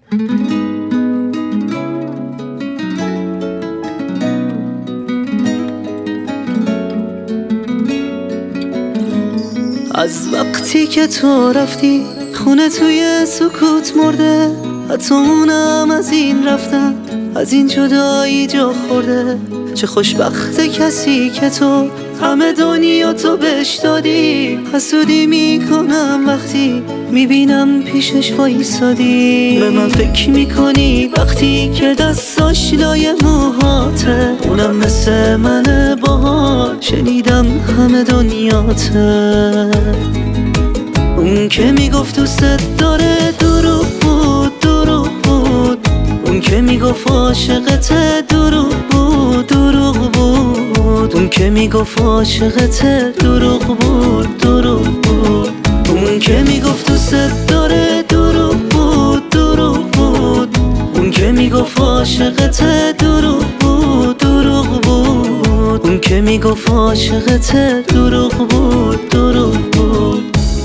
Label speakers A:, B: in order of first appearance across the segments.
A: از وقتی که تو رفتی خونه توی سکوت مرده، حتی اونم از این رفتن، از این جدایی جا خورده. چه خوشبخت کسی که تو همه دنیا تو بهش دادی. حسودی میکنم وقتی میبینم پیشش وایسادی. به من فکر میکنی وقتی که دستاش لای موهاته، اونم مثل منه باهات، شنیدم همه دنیاته. اون که میگفت دوست داره دروغ بود، دروغ بود. اون که میگفت عاشقت دروغ بود، دروغ بود. اون که میگفت عاشقت دروغ بود، دروغ بود. اون که میگفت دوست داره دروغ بود، دروغ بود. اون که میگفت عاشقت دروغ بود، دروغ بود. اون که میگفت عاشقت دروغ بود، دروغ بود.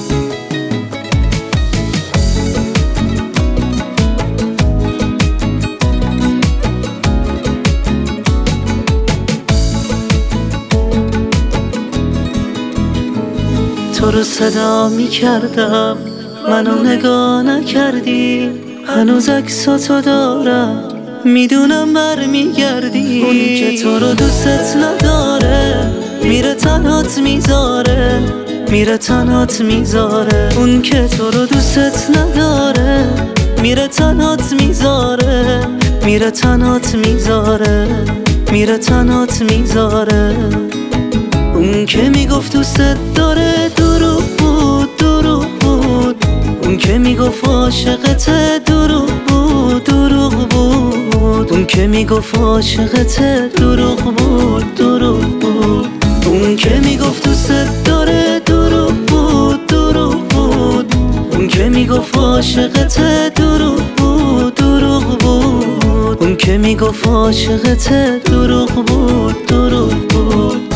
A: تو رو صدا میکردم منو نگاه نکردی، هنوز عکساتو دارم میدونم برمیگردی. اون که تو رو دوستت نداره میره تنهات میذاره، میره تنهات میذاره. اون که تو رو دوستت نداره میره تنهات میذاره، میره تنهات میذاره، میره تنهات میذاره. اون که میگفت دوستت داره دروغ بود، دروغ بود. اون که میگفت عاشقت دروغ بود، دروغ بود. اون که میگفت عاشقت دروغ بود، دروغ بود. اون که میگفت دوستت داره دروغ بود، دروغ بود. اون که میگفت عاشقت دروغ بود، دروغ بود. اون که میگفت عاشقت دروغ بود، دروغ بود.